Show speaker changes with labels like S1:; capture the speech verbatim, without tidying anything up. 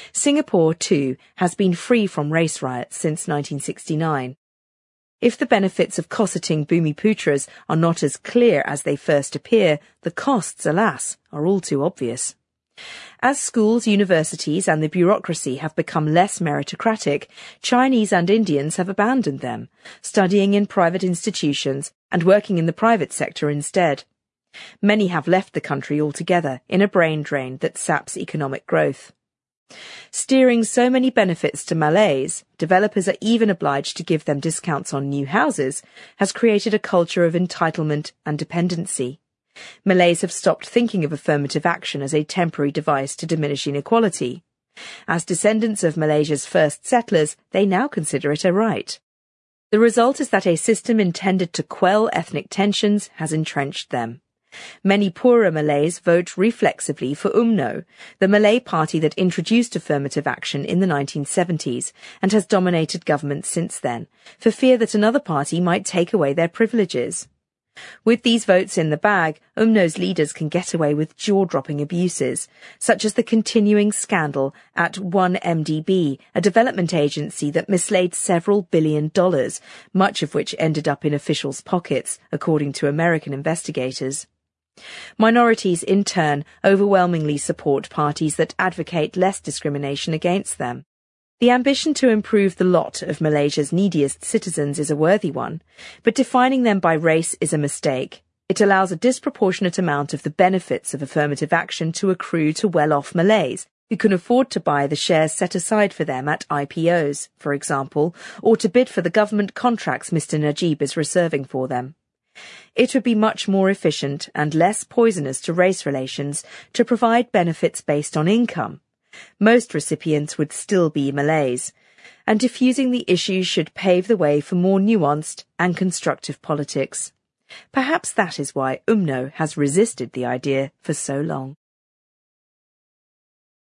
S1: Singapore, too, has been free from race riots since nineteen sixty-nine. If the benefits of cosseting Bumiputras are not as clear as they first appear, the costs, alas, are all too obvious. As schools, universities and the bureaucracy have become less meritocratic, Chinese and Indians have abandoned them, studying in private institutions and working in the private sector instead. Many have left the country altogether in a brain drain that saps economic growth. Steering so many benefits to Malays, developers are even obliged to give them discounts on new houses, has created a culture of entitlement and dependency. Malays have stopped thinking of affirmative action as a temporary device to diminish inequality. As descendants of Malaysia's first settlers, they now consider it a right. The result is that a system intended to quell ethnic tensions has entrenched them. Many poorer Malays vote reflexively for U M N O, the Malay party that introduced affirmative action in the nineteen seventies and has dominated government since then, for fear that another party might take away their privileges. With these votes in the bag, U M N O's leaders can get away with jaw-dropping abuses, such as the continuing scandal at one M D B, a development agency that mislaid several billion dollars, much of which ended up in officials' pockets, according to American investigators. Minorities, in turn, overwhelmingly support parties that advocate less discrimination against them. The ambition to improve the lot of Malaysia's neediest citizens is a worthy one, but defining them by race is a mistake. It allows a disproportionate amount of the benefits of affirmative action to accrue to well-off Malays, who can afford to buy the shares set aside for them at I P Os, for example, or to bid for the government contracts Mister Najib is reserving for them. It would be much more efficient and less poisonous to race relations to provide benefits based on income. Most recipients would still be Malays, and diffusing the issue should pave the way for more nuanced and constructive politics. Perhaps that is why U M N O has resisted the idea for so long.